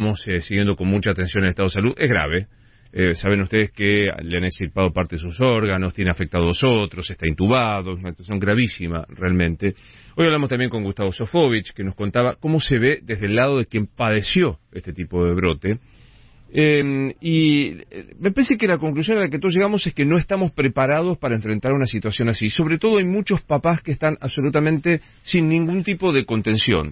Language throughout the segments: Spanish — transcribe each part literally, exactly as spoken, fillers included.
estamos eh, siguiendo con mucha atención el estado de salud. Es grave. Eh, saben ustedes que le han extirpado parte de sus órganos, tiene afectados otros, está intubado, es una situación gravísima realmente. Hoy hablamos también con Gustavo Sofovich, que nos contaba cómo se ve desde el lado de quien padeció este tipo de brote. Eh, y me parece que la conclusión a la que todos llegamos es que no estamos preparados para enfrentar una situación así. Sobre todo hay muchos papás que están absolutamente sin ningún tipo de contención.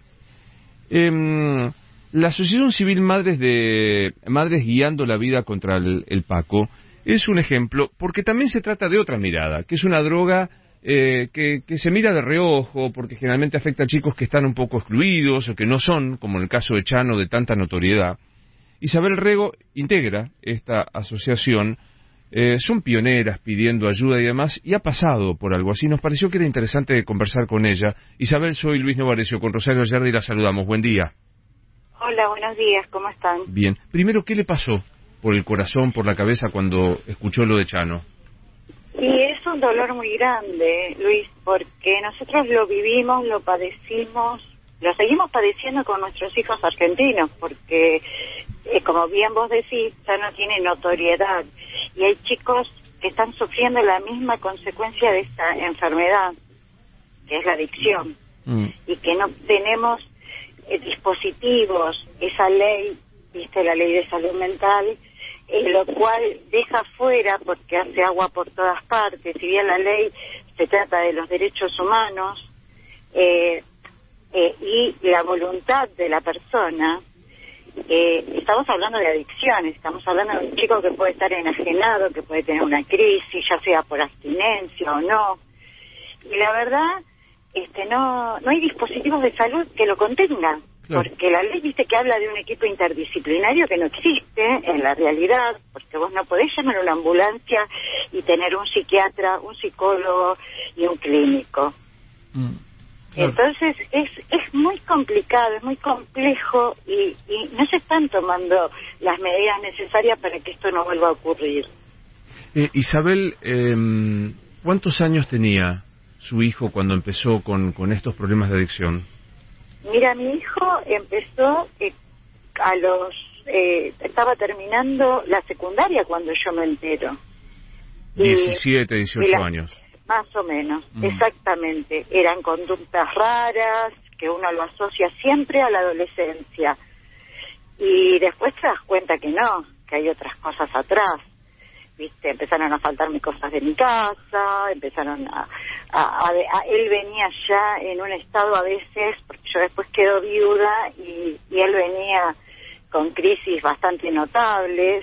Eh, La Asociación Civil Madres de Madres Guiando la Vida contra el, el Paco es un ejemplo, porque también se trata de otra mirada, que es una droga eh, que, que se mira de reojo, porque generalmente afecta a chicos que están un poco excluidos o que no son, como en el caso de Chano, de tanta notoriedad. Isabel Rego integra esta asociación, eh, son pioneras pidiendo ayuda y demás, y ha pasado por algo así. Nos pareció que era interesante conversar con ella. Isabel, soy Luis Novarecio, con Rosario Ayerdi la saludamos. Buen día. Hola, buenos días, ¿cómo están? Bien. Primero, ¿qué le pasó por el corazón, por la cabeza cuando escuchó lo de Chano? Y es un dolor muy grande, Luis, porque nosotros lo vivimos, lo padecimos, lo seguimos padeciendo con nuestros hijos argentinos, porque, eh, como bien vos decís, ya no tiene notoriedad. Y hay chicos que están sufriendo la misma consecuencia de esta enfermedad, que es la adicción, mm. y que no tenemos eh, dispositivos, esa ley, viste, la ley de salud mental, eh, lo cual deja fuera, porque hace agua por todas partes, si bien la ley se trata de los derechos humanos, eh, eh, y la voluntad de la persona, eh, estamos hablando de adicciones, estamos hablando de un chico que puede estar enajenado, que puede tener una crisis, ya sea por abstinencia o no, y la verdad, este no no hay dispositivos de salud que lo contengan, claro. Porque la ley dice que habla de un equipo interdisciplinario que no existe en la realidad, porque vos no podés llamar a una ambulancia y tener un psiquiatra, un psicólogo y un clínico. Mm. Claro. Entonces es es muy complicado, es muy complejo y, y no se están tomando las medidas necesarias para que esto no vuelva a ocurrir. Eh, Isabel, eh, ¿cuántos años tenía su hijo cuando empezó con, con estos problemas de adicción? Mira, mi hijo empezó eh, a los... Eh, estaba terminando la secundaria cuando yo me entero. diecisiete, dieciocho la, años. Más o menos, mm. exactamente. Eran conductas raras, que uno lo asocia siempre a la adolescencia. Y después te das cuenta que no, que hay otras cosas atrás. ¿Viste? Empezaron a faltarme cosas de mi casa, empezaron a, a, a, a... Él venía ya en un estado a veces, porque yo después quedo viuda, y, y él venía con crisis bastante notables,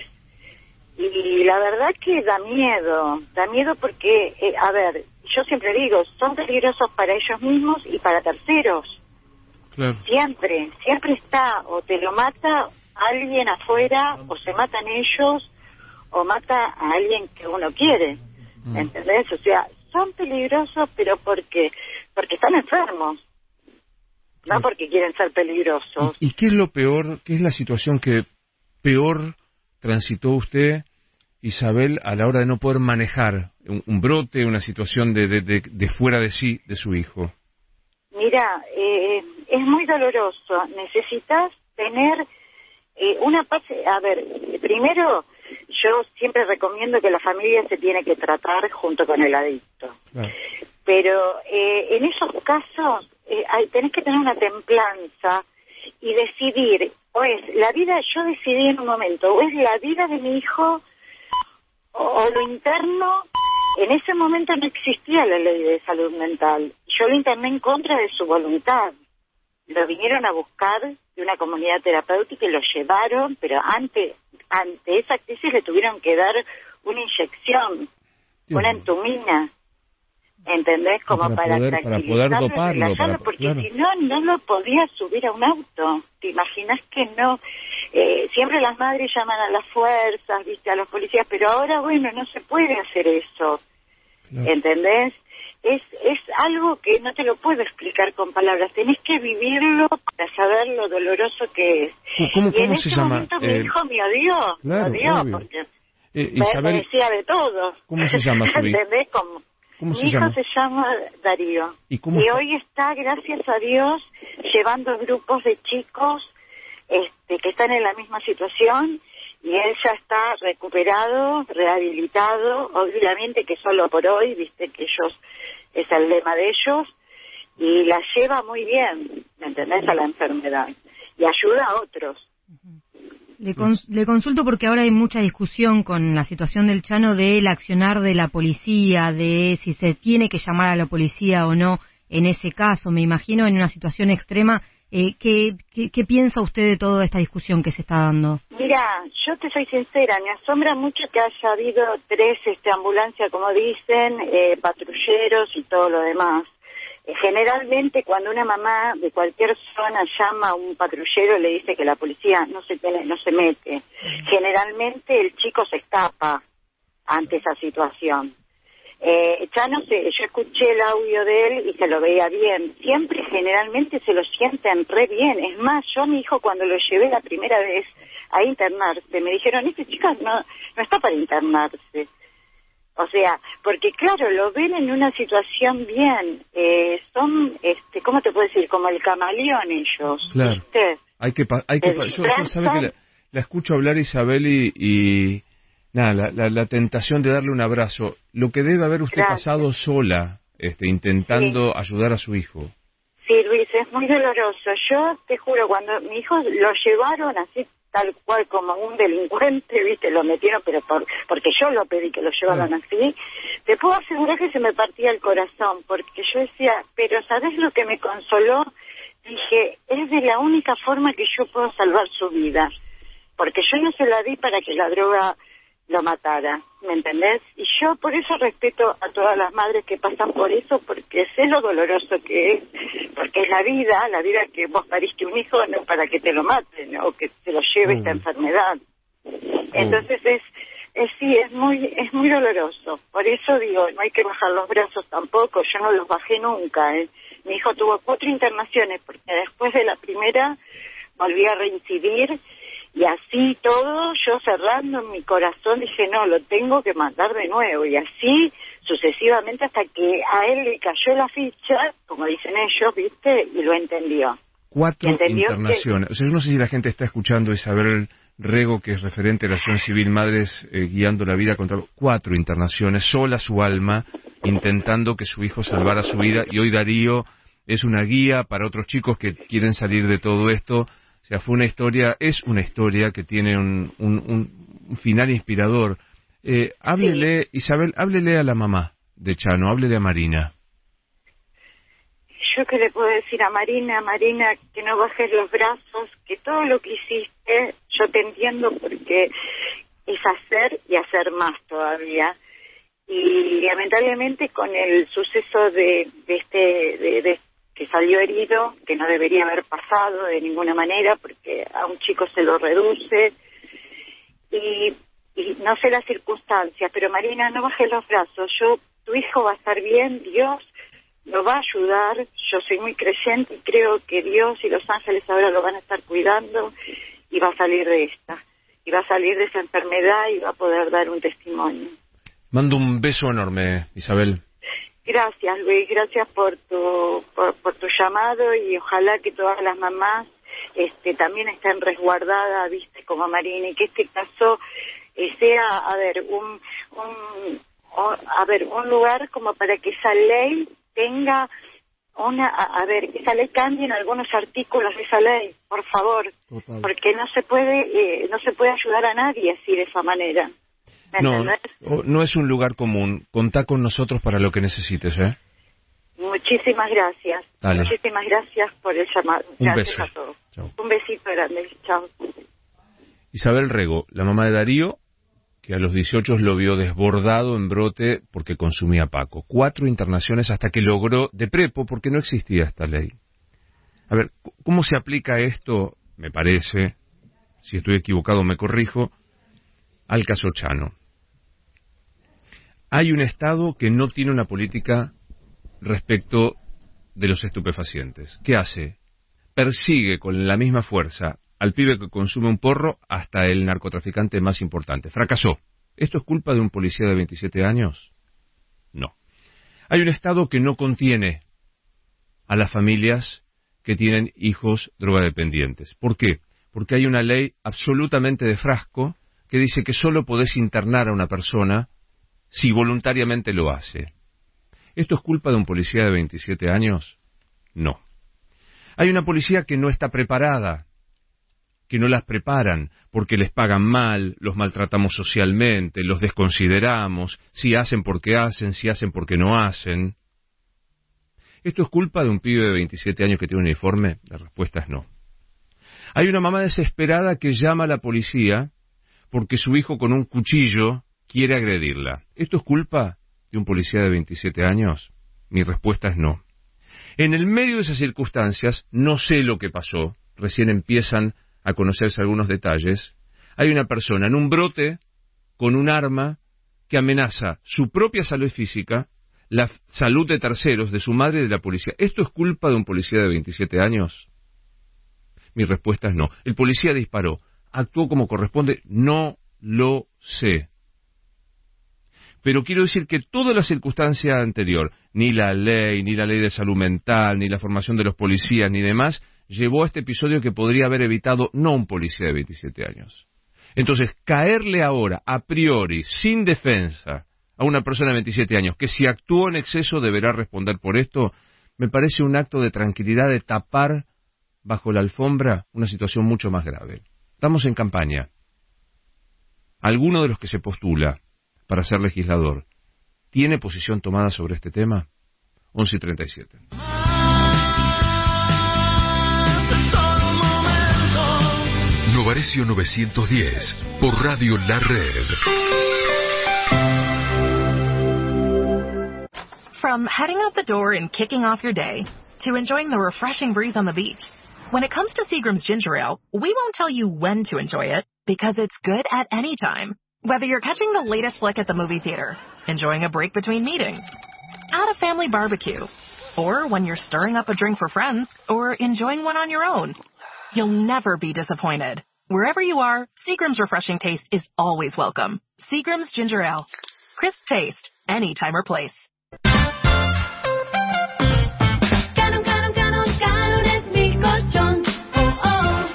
y la verdad que da miedo, da miedo porque, eh, a ver, yo siempre digo, son peligrosos para ellos mismos y para terceros. Claro. Siempre, siempre está, o te lo mata alguien afuera, o se matan ellos, o mata a alguien que uno quiere, mm. ¿entendés? O sea, son peligrosos, pero porque porque están enfermos, no porque quieren ser peligrosos. ¿Y, y qué es lo peor, qué es la situación que peor transitó usted, Isabel, a la hora de no poder manejar un, un brote, una situación de, de, de, de fuera de sí, de su hijo? Mira, eh, es muy doloroso. Necesitas tener eh, una paz. A ver, primero, yo siempre recomiendo que la familia se tiene que tratar junto con el adicto. Claro. Pero eh, en esos casos eh, hay, tenés que tener una templanza y decidir, o es la vida, yo decidí en un momento, o es la vida de mi hijo o, o lo interno. En ese momento no existía la ley de salud mental. Yo lo interné en contra de su voluntad. Lo vinieron a buscar de una comunidad terapéutica y lo llevaron, pero ante, ante esa crisis le tuvieron que dar una inyección, sí, una entumina, ¿entendés? Como para, para poder, para poder doparlo, para, porque claro. si no, no lo podía subir a un auto. ¿Te imaginas que no? Eh, siempre las madres llaman a las fuerzas, viste, a los policías, pero ahora, bueno, no se puede hacer eso, claro. ¿Entendés? Es es algo que no te lo puedo explicar con palabras, tenés que vivirlo para saber lo doloroso que es. ¿Cómo, y cómo en se ese llama? momento eh, mi hijo me odió, claro, me odió, obvio. porque eh, me, Isabel, me decía de todo. ¿Cómo se llama su hijo? ¿Entendés? Como, ¿Cómo mi se hijo llama? se llama Darío. ¿Y, cómo y está? hoy está, gracias a Dios, llevando grupos de chicos este, que están en la misma situación y él ya está recuperado, rehabilitado, obviamente que solo por hoy, viste que ellos, es el lema de ellos, y la lleva muy bien, ¿me entendés?, a la enfermedad, y ayuda a otros. Le, cons le consulto porque ahora hay mucha discusión con la situación del Chano del accionar de la policía, de si se tiene que llamar a la policía o no en ese caso. Me imagino en una situación extrema. Eh, ¿qué, qué, ¿Qué piensa usted de toda esta discusión que se está dando? Mira, yo te soy sincera, me asombra mucho que haya habido tres este, ambulancias, como dicen, eh, patrulleros y todo lo demás. Eh, generalmente cuando una mamá de cualquier zona llama a un patrullero le dice que la policía no se tiene, no se mete. Generalmente el chico se escapa ante esa situación. Eh, ya no sé, yo escuché el audio de él y se lo veía bien. Siempre, generalmente, se lo sienten re bien. Es más, yo a mi hijo cuando lo llevé la primera vez a internarse, me dijeron, este chico no, no está para internarse. O sea, porque claro, lo ven en una situación bien. Eh, son, este, ¿cómo te puedo decir? Como el camaleón ellos. Claro. ¿Viste? Hay que, hay que, yo, yo sabe que la, la escucho hablar Isabel y... y... Nada, la, la, la tentación de darle un abrazo. Lo que debe haber usted Gracias. pasado sola, este, intentando Sí. ayudar a su hijo. Sí, Luis, es muy doloroso. Yo te juro, cuando mi hijo lo llevaron así, tal cual como un delincuente, viste, lo metieron, pero por, porque yo lo pedí que lo llevaran Ah. así, te puedo asegurar que se me partía el corazón, porque yo decía, pero ¿sabes lo que me consoló? Dije, es de la única forma que yo puedo salvar su vida, porque yo no se la di para que la droga lo matara, ¿me entendés? Y yo por eso respeto a todas las madres que pasan por eso, porque sé lo doloroso que es, porque es la vida, la vida que vos pariste un hijo, no para que te lo maten o que te lo lleve Mm. esta enfermedad. Entonces es, es sí, es muy, es muy doloroso. Por eso digo, no hay que bajar los brazos tampoco, yo no los bajé nunca. ¿eh? Mi hijo tuvo cuatro internaciones, porque después de la primera volví a reincidir. Y así todo, yo cerrando en mi corazón dije, no, lo tengo que mandar de nuevo. Y así sucesivamente hasta que a él le cayó la ficha, como dicen ellos, ¿viste? Y lo entendió. Cuatro ¿Entendió internaciones. que... O sea, yo no sé si la gente está escuchando Isabel Rego, que es referente de la acción civil Madres eh, Guiando la Vida contra... Cuatro internaciones, sola su alma, intentando que su hijo salvara su vida. Y hoy Darío es una guía para otros chicos que quieren salir de todo esto. O sea, fue una historia, es una historia que tiene un, un, un final inspirador. Eh, háblele, sí. Isabel, háblele a la mamá de Chano, háblele a Marina. Yo qué le puedo decir a Marina, Marina, que no bajes los brazos, que todo lo que hiciste, yo te entiendo porque es hacer y hacer más todavía. Y lamentablemente con el suceso de, de este... De, de que salió herido, que no debería haber pasado de ninguna manera, porque a un chico se lo reduce, y, y no sé las circunstancias, pero Marina, no bajes los brazos, yo, tu hijo va a estar bien, Dios lo va a ayudar, yo soy muy creyente y creo que Dios y los ángeles ahora lo van a estar cuidando, y va a salir de esta, y va a salir de esa enfermedad y va a poder dar un testimonio. Mando un beso enorme, Isabel. Gracias, Luis, gracias por tu por, por tu llamado y ojalá que todas las mamás este, también estén resguardadas, viste, como Marina, y que este caso eh, sea, a ver, un, un o, a ver, un lugar como para que esa ley tenga una, a, a ver, que esa ley cambie en algunos artículos de esa ley, por favor, Total. Porque no se puede eh, no se puede ayudar a nadie así de esa manera. No, no es un lugar común. Contá con nosotros para lo que necesites, ¿eh? Muchísimas gracias. Dale. Muchísimas gracias por el llamado. Un Gracias beso. a todos. Chau. Un besito grande. Chao. Isabel Rego, la mamá de Darío, que a los dieciocho lo vio desbordado en brote porque consumía Paco. Cuatro internaciones hasta que logró, de prepo, porque no existía esta ley. A ver, ¿cómo se aplica esto? Me parece, si estoy equivocado me corrijo, al caso Chano. Hay un Estado que no tiene una política respecto de los estupefacientes. ¿Qué hace? Persigue con la misma fuerza al pibe que consume un porro hasta el narcotraficante más importante. Fracasó. ¿Esto es culpa de un policía de veintisiete años? No. Hay un Estado que no contiene a las familias que tienen hijos drogadependientes. ¿Por qué? porque hay una ley absolutamente de frasco que dice que solo podés internar a una persona si voluntariamente lo hace. ¿Esto es culpa de un policía de veintisiete años? No. Hay una policía que no está preparada, que no las preparan porque les pagan mal, los maltratamos socialmente, los desconsideramos, si hacen porque hacen, si hacen porque no hacen. ¿Esto es culpa de un pibe de veintisiete años que tiene un uniforme? La respuesta es no. Hay una mamá desesperada que llama a la policía porque su hijo con un cuchillo quiere agredirla. ¿Esto es culpa de un policía de veintisiete años? Mi respuesta es no. En el medio de esas circunstancias, no sé lo que pasó, recién empiezan a conocerse algunos detalles, hay una persona en un brote con un arma que amenaza su propia salud física, la salud de terceros, de su madre y de la policía. ¿Esto es culpa de un policía de veintisiete años? Mi respuesta es no. El policía disparó, actuó como corresponde, no lo sé. Pero quiero decir que toda la circunstancia anterior, ni la ley, ni la ley de salud mental, ni la formación de los policías, ni demás, llevó a este episodio que podría haber evitado no un policía de veintisiete años. Entonces, caerle ahora, a priori, sin defensa, a una persona de veintisiete años, que si actuó en exceso deberá responder por esto, me parece un acto de tranquilidad de tapar bajo la alfombra una situación mucho más grave. Estamos en campaña. ¿Alguno de los que se postula para ser legislador tiene posición tomada sobre este tema? once y treinta y siete. Novarecio novecientos diez, por Radio La Red. From heading out the door and kicking off your day, to enjoying the refreshing breeze on the beach, when it comes to Seagram's Ginger Ale, we won't tell you when to enjoy it, because it's good at any time. Whether you're catching the latest flick at the movie theater, enjoying a break between meetings, at a family barbecue, or when you're stirring up a drink for friends, or enjoying one on your own, you'll never be disappointed. Wherever you are, Seagram's refreshing taste is always welcome. Seagram's Ginger Ale. Crisp taste, any time or place. Canon, Canon, Canon, Canon es mi colchón. Oh, oh.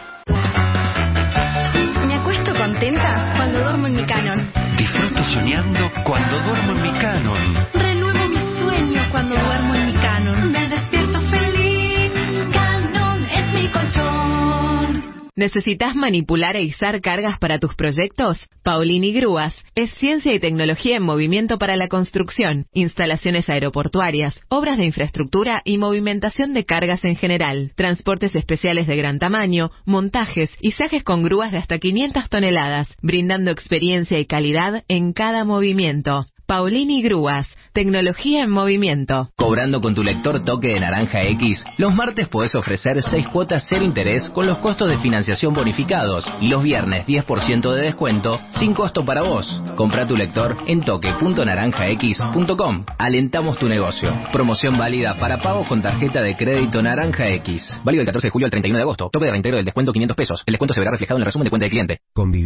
Me acuesto contenta cuando duermo en mi Canon. Disfruto soñando cuando duermo en mi Canon. Renuevo mis sueños cuando duermo en mi Canon. Me despierto feliz. Canon es mi colchón. ¿Necesitas manipular e izar cargas para tus proyectos? Paulini Grúas es ciencia y tecnología en movimiento para la construcción, instalaciones aeroportuarias, obras de infraestructura y movimentación de cargas en general, transportes especiales de gran tamaño, montajes, izajes con grúas de hasta quinientas toneladas, brindando experiencia y calidad en cada movimiento. Paulini Grúas, tecnología en movimiento. Cobrando con tu lector Toque de Naranja X, los martes podés ofrecer seis cuotas cero interés con los costos de financiación bonificados y los viernes diez por ciento de descuento sin costo para vos. Comprá tu lector en toque punto naranja x punto com. Alentamos tu negocio. Promoción válida para pagos con tarjeta de crédito Naranja X. Válido del catorce de julio al treinta y uno de agosto. Tope de reintegro del descuento quinientos pesos. El descuento se verá reflejado en el resumen de cuenta del cliente. Conviv